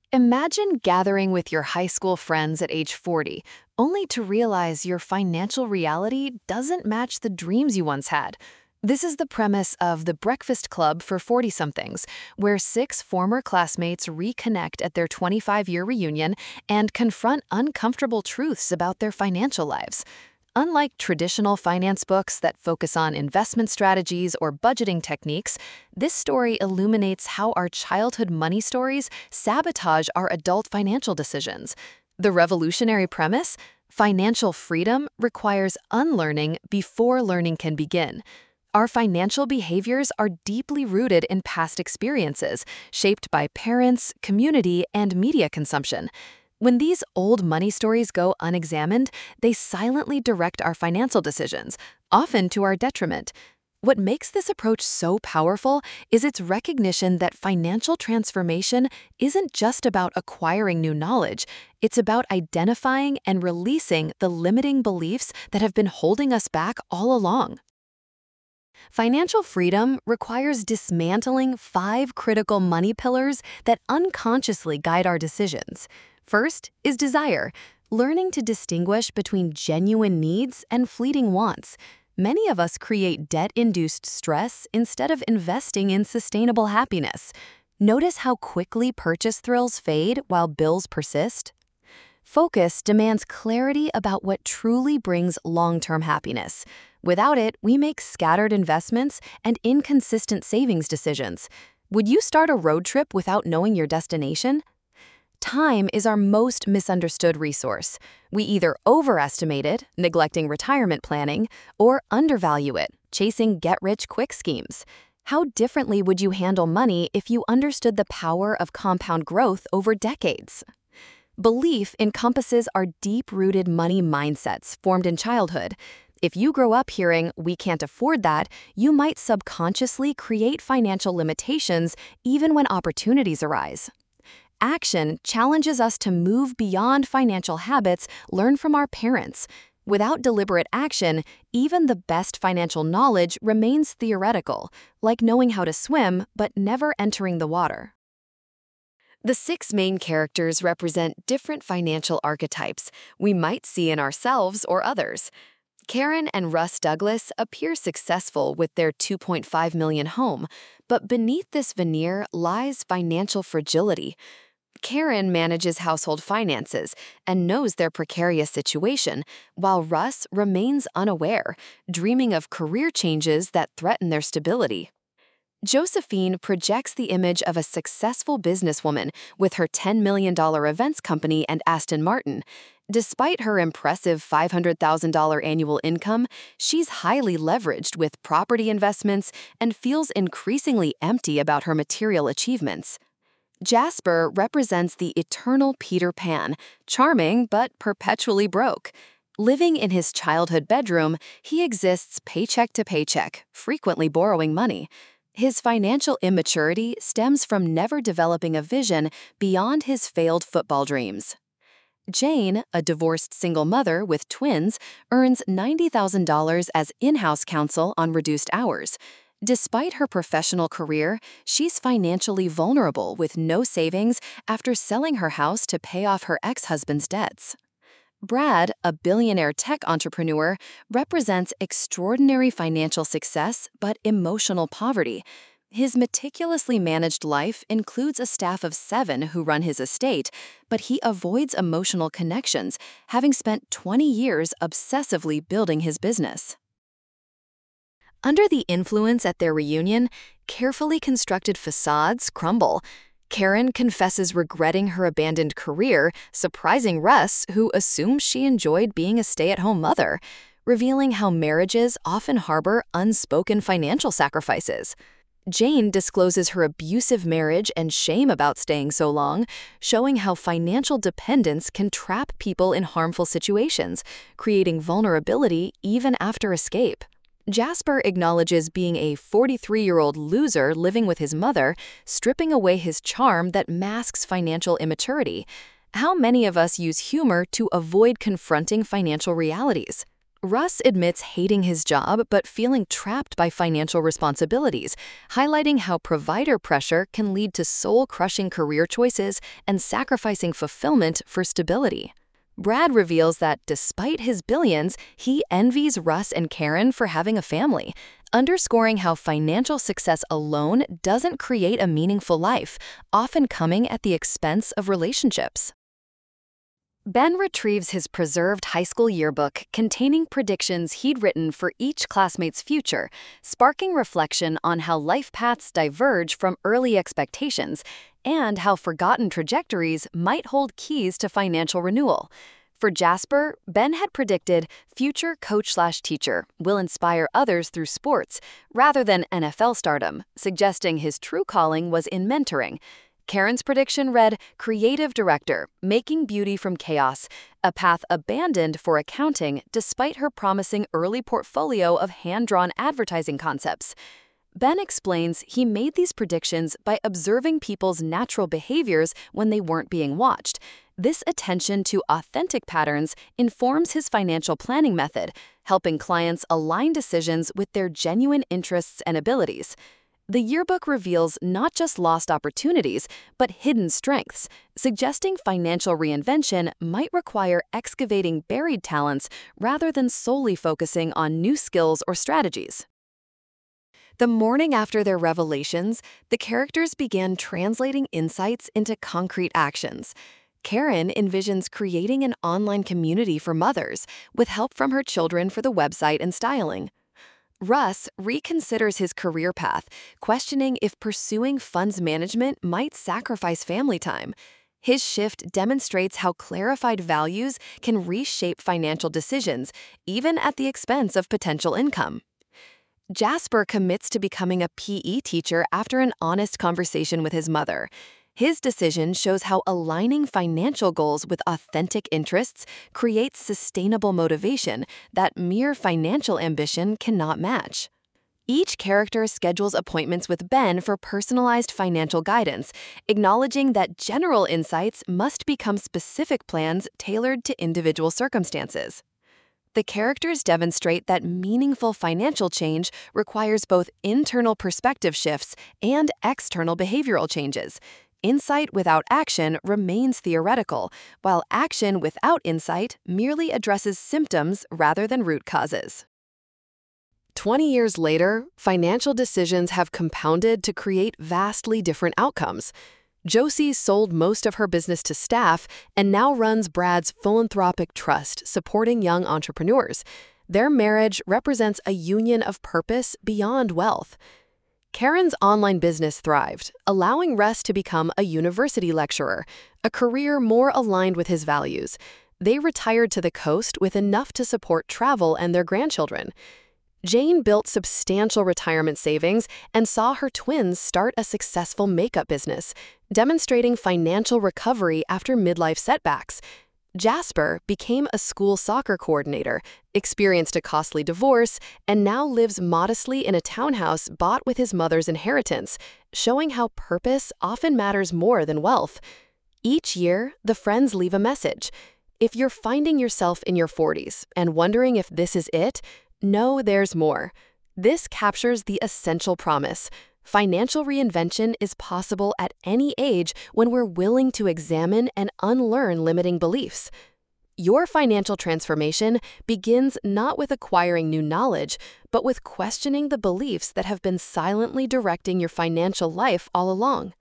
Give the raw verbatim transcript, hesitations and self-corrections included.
Imagine gathering with your high school friends at age forty, only to realize your financial reality doesn't match the dreams you once had. This is the premise of The Breakfast Club for forty-somethings, where six former classmates reconnect at their twenty-five-year reunion and confront uncomfortable truths about their financial lives. Unlike traditional finance books that focus on investment strategies or budgeting techniques, this story illuminates how our childhood money stories sabotage our adult financial decisions. The revolutionary premise? Financial freedom requires unlearning before learning can begin. Our financial behaviors are deeply rooted in past experiences, shaped by parents, community, and media consumption. When these old money stories go unexamined, they silently direct our financial decisions, often to our detriment. What makes this approach so powerful is its recognition that financial transformation isn't just about acquiring new knowledge, it's about identifying and releasing the limiting beliefs that have been holding us back all along. Financial freedom requires dismantling five critical money pillars that unconsciously guide our decisions. First is desire, learning to distinguish between genuine needs and fleeting wants. Many of us create debt-induced stress instead of investing in sustainable happiness. Notice how quickly purchase thrills fade while bills persist? Focus demands clarity about what truly brings long-term happiness. Without it, we make scattered investments and inconsistent savings decisions. Would you start a road trip without knowing your destination? Time is our most misunderstood resource. We either overestimate it, neglecting retirement planning, or undervalue it, chasing get-rich-quick schemes. How differently would you handle money if you understood the power of compound growth over decades? Belief encompasses our deep-rooted money mindsets formed in childhood. If you grow up hearing, "we can't afford that," you might subconsciously create financial limitations even when opportunities arise. Action challenges us to move beyond financial habits learned from our parents. Without deliberate action, even the best financial knowledge remains theoretical, like knowing how to swim but never entering the water. The six main characters represent different financial archetypes we might see in ourselves or others. Karen and Russ Douglas appear successful with their two point five million dollars home, but beneath this veneer lies financial fragility. Karen manages household finances and knows their precarious situation, while Russ remains unaware, dreaming of career changes that threaten their stability. Josephine projects the image of a successful businesswoman with her ten million dollars events company and Aston Martin. Despite her impressive five hundred thousand dollars annual income, she's highly leveraged with property investments and feels increasingly empty about her material achievements. Jasper represents the eternal Peter Pan, charming but perpetually broke. Living in his childhood bedroom, he exists paycheck to paycheck, frequently borrowing money. His financial immaturity stems from never developing a vision beyond his failed football dreams. Jane, a divorced single mother with twins, earns ninety thousand dollars as in-house counsel on reduced hours. Despite her professional career, she's financially vulnerable with no savings after selling her house to pay off her ex-husband's debts. Brad, a billionaire tech entrepreneur, represents extraordinary financial success but emotional poverty. His meticulously managed life includes a staff of seven who run his estate, but he avoids emotional connections, having spent twenty years obsessively building his business. Under the influence at their reunion, carefully constructed facades crumble. Karen confesses regretting her abandoned career, surprising Russ, who assumes she enjoyed being a stay-at-home mother, revealing how marriages often harbor unspoken financial sacrifices. Jane discloses her abusive marriage and shame about staying so long, showing how financial dependence can trap people in harmful situations, creating vulnerability even after escape. Jasper acknowledges being a forty-three-year-old loser living with his mother, stripping away his charm that masks financial immaturity. How many of us use humor to avoid confronting financial realities? Russ admits hating his job but feeling trapped by financial responsibilities, highlighting how provider pressure can lead to soul-crushing career choices and sacrificing fulfillment for stability. Brad reveals that despite his billions, he envies Russ and Karen for having a family, underscoring how financial success alone doesn't create a meaningful life, often coming at the expense of relationships. Ben retrieves his preserved high school yearbook containing predictions he'd written for each classmate's future, sparking reflection on how life paths diverge from early expectations and how forgotten trajectories might hold keys to financial renewal. For Jasper, Ben had predicted future coach-slash-teacher will inspire others through sports rather than N F L stardom, suggesting his true calling was in mentoring. Karen's prediction read creative director, making beauty from chaos, a path abandoned for accounting despite her promising early portfolio of hand-drawn advertising concepts. Ben explains he made these predictions by observing people's natural behaviors when they weren't being watched. This attention to authentic patterns informs his financial planning method, helping clients align decisions with their genuine interests and abilities. The yearbook reveals not just lost opportunities, but hidden strengths, suggesting financial reinvention might require excavating buried talents rather than solely focusing on new skills or strategies. The morning after their revelations, the characters began translating insights into concrete actions. Karen envisions creating an online community for mothers, with help from her children for the website and styling. Russ reconsiders his career path, questioning if pursuing funds management might sacrifice family time. His shift demonstrates how clarified values can reshape financial decisions, even at the expense of potential income. Jasper commits to becoming a P E teacher after an honest conversation with his mother. His decision shows how aligning financial goals with authentic interests creates sustainable motivation that mere financial ambition cannot match. Each character schedules appointments with Ben for personalized financial guidance, acknowledging that general insights must become specific plans tailored to individual circumstances. The characters demonstrate that meaningful financial change requires both internal perspective shifts and external behavioral changes. Insight without action remains theoretical, while action without insight merely addresses symptoms rather than root causes. Twenty years later, financial decisions have compounded to create vastly different outcomes. Josie sold most of her business to staff and now runs Brad's philanthropic trust supporting young entrepreneurs. Their marriage represents a union of purpose beyond wealth. Karen's online business thrived, allowing Russ to become a university lecturer, a career more aligned with his values. They retired to the coast with enough to support travel and their grandchildren. Jane built substantial retirement savings and saw her twins start a successful makeup business, demonstrating financial recovery after midlife setbacks. Jasper became a school soccer coordinator, experienced a costly divorce, and now lives modestly in a townhouse bought with his mother's inheritance, showing how purpose often matters more than wealth. Each year, the friends leave a message. If you're finding yourself in your forties and wondering if this is it, know there's more. This captures the essential promise. Financial reinvention is possible at any age when we're willing to examine and unlearn limiting beliefs. Your financial transformation begins not with acquiring new knowledge, but with questioning the beliefs that have been silently directing your financial life all along.